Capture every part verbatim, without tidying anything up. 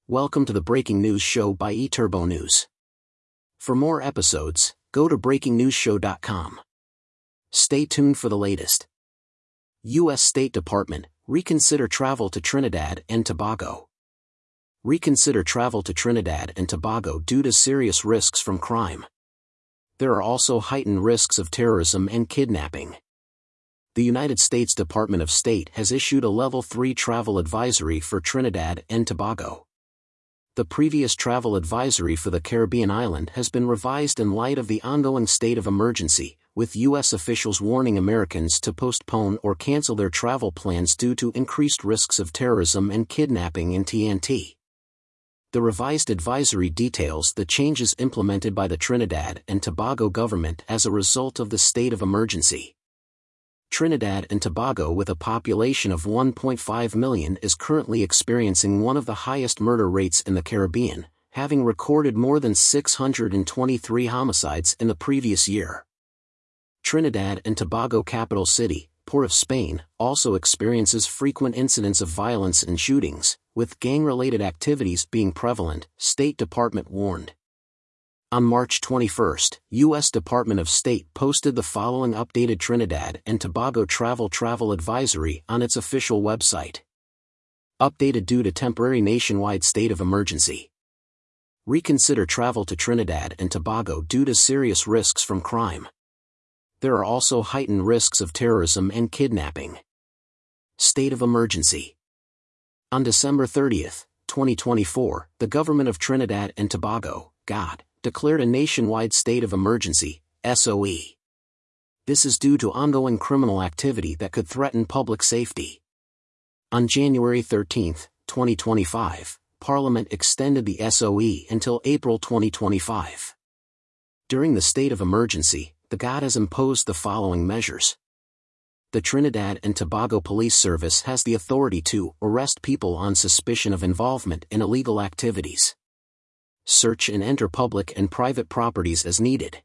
Welcome to the Breaking News Show by eTurbo News. For more episodes, go to breaking news show dot com. Stay tuned for the latest. U S State Department, reconsider travel to Trinidad and Tobago. Reconsider travel to Trinidad and Tobago due to serious risks from crime. There are also heightened risks of terrorism and kidnapping. The United States Department of State has issued a Level three travel advisory for Trinidad and Tobago. The previous travel advisory for the Caribbean island has been revised in light of the ongoing state of emergency, with U S officials warning Americans to postpone or cancel their travel plans due to increased risks of terrorism and kidnapping in T N T. The revised advisory details the changes implemented by the Trinidad and Tobago government as a result of the state of emergency. Trinidad and Tobago, with a population of one point five million, is currently experiencing one of the highest murder rates in the Caribbean, having recorded more than six hundred twenty-three homicides in the previous year. Trinidad and Tobago capital city, Port of Spain, also experiences frequent incidents of violence and shootings, with gang-related activities being prevalent, State Department warned. On March twenty-first, U S Department of State posted the following updated Trinidad and Tobago travel travel advisory on its official website. Updated due to temporary nationwide state of emergency. Reconsider travel to Trinidad and Tobago due to serious risks from crime. There are also heightened risks of terrorism and kidnapping. State of emergency. On December thirtieth, twenty twenty-four, the government of Trinidad and Tobago, G O D, declared a nationwide state of emergency, S O E. This is due to ongoing criminal activity that could threaten public safety. On January thirteenth, twenty twenty-five, Parliament extended the S O E until April twenty twenty-five. During the state of emergency, the G O D has imposed the following measures. The Trinidad and Tobago Police Service has the authority to arrest people on suspicion of involvement in illegal activities. Search and enter public and private properties as needed.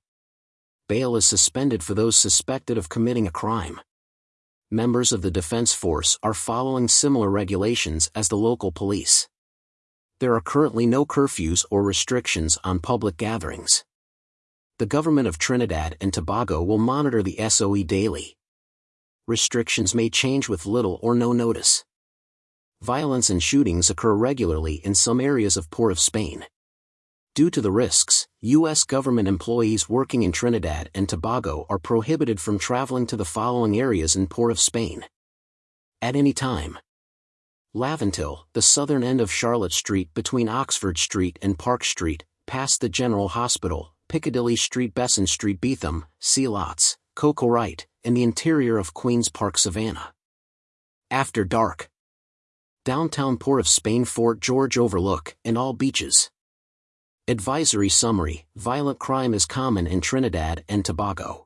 Bail is suspended for those suspected of committing a crime. Members of the Defense Force are following similar regulations as the local police. There are currently no curfews or restrictions on public gatherings. The government of Trinidad and Tobago will monitor the S O E daily. Restrictions may change with little or no notice. Violence and shootings occur regularly in some areas of Port of Spain. Due to the risks, U S government employees working in Trinidad and Tobago are prohibited from traveling to the following areas in Port of Spain. At any time. Laventille, the southern end of Charlotte Street between Oxford Street and Park Street, past the General Hospital, Piccadilly Street, Besson Street, Beetham, Sea Lots, Coco Wright, and the interior of Queen's Park, Savannah. After dark. Downtown Port of Spain, Fort George Overlook, and all beaches. Advisory summary: violent crime is common in Trinidad and Tobago.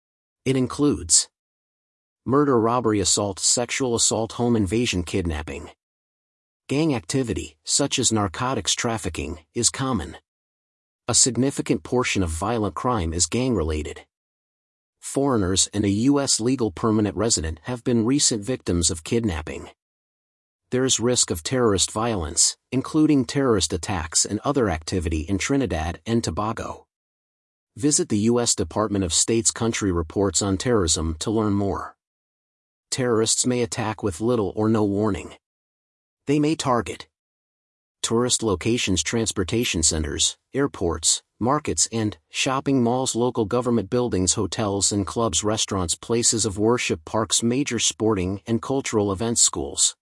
It includes murder, robbery, assault, sexual assault, home invasion, kidnapping. Gang activity, such as narcotics trafficking, is common. A significant portion of violent crime is gang-related. Foreigners and a U S legal permanent resident have been recent victims of kidnapping. There is risk of terrorist violence, including terrorist attacks and other activity in Trinidad and Tobago. Visit the U S Department of State's Country Reports on Terrorism to learn more. Terrorists may attack with little or no warning. They may target tourist locations, transportation centers, airports, markets and shopping malls, local government buildings, hotels and clubs, restaurants, places of worship, parks, major sporting and cultural events, schools.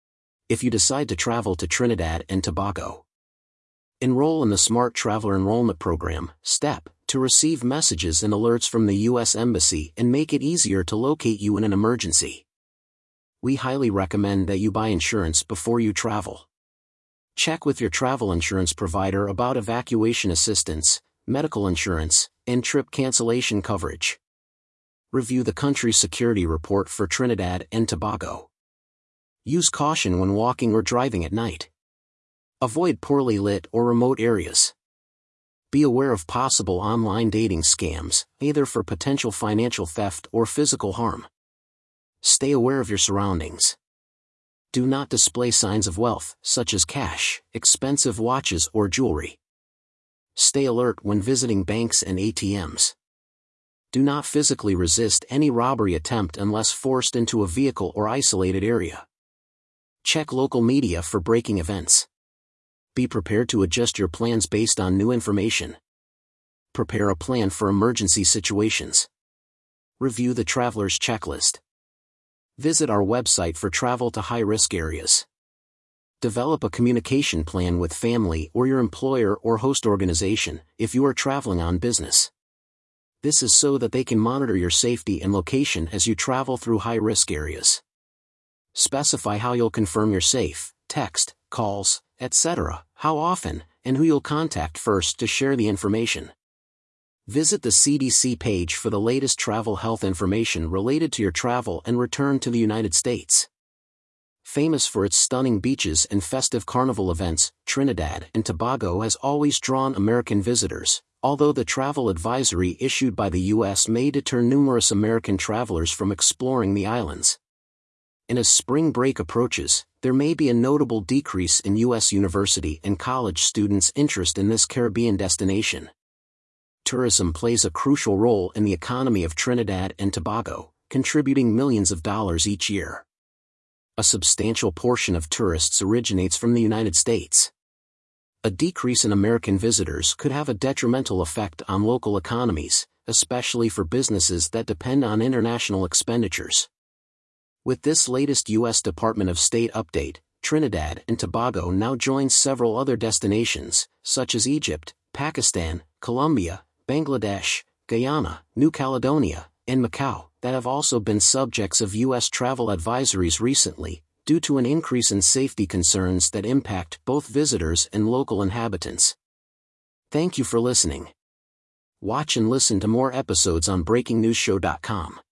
If you decide to travel to Trinidad and Tobago, enroll in the Smart Traveler Enrollment Program, STEP, to receive messages and alerts from the U S Embassy and make it easier to locate you in an emergency. We highly recommend that you buy insurance before you travel. Check with your travel insurance provider about evacuation assistance, medical insurance, and trip cancellation coverage. Review the country security report for Trinidad and Tobago. Use caution when walking or driving at night. Avoid poorly lit or remote areas. Be aware of possible online dating scams, either for potential financial theft or physical harm. Stay aware of your surroundings. Do not display signs of wealth, such as cash, expensive watches or jewelry. Stay alert when visiting banks and A T Ms. Do not physically resist any robbery attempt unless forced into a vehicle or isolated area. Check local media for breaking events. Be prepared to adjust your plans based on new information. Prepare a plan for emergency situations. Review the traveler's checklist. Visit our website for travel to high-risk areas. Develop a communication plan with family or your employer or host organization if you are traveling on business. This is so that they can monitor your safety and location as you travel through high-risk areas. Specify how you'll confirm you're safe, text, calls, et cetera, how often, and who you'll contact first to share the information. Visit the C D C page for the latest travel health information related to your travel and return to the United States. Famous for its stunning beaches and festive carnival events, Trinidad and Tobago has always drawn American visitors, although the travel advisory issued by the U S may deter numerous American travelers from exploring the islands. And as spring break approaches, there may be a notable decrease in U S university and college students' interest in this Caribbean destination. Tourism plays a crucial role in the economy of Trinidad and Tobago, contributing millions of dollars each year. A substantial portion of tourists originates from the United States. A decrease in American visitors could have a detrimental effect on local economies, especially for businesses that depend on international expenditures. With this latest U S Department of State update, Trinidad and Tobago now joins several other destinations, such as Egypt, Pakistan, Colombia, Bangladesh, Guyana, New Caledonia, and Macau, that have also been subjects of U S travel advisories recently, due to an increase in safety concerns that impact both visitors and local inhabitants. Thank you for listening. Watch and listen to more episodes on breaking news show dot com.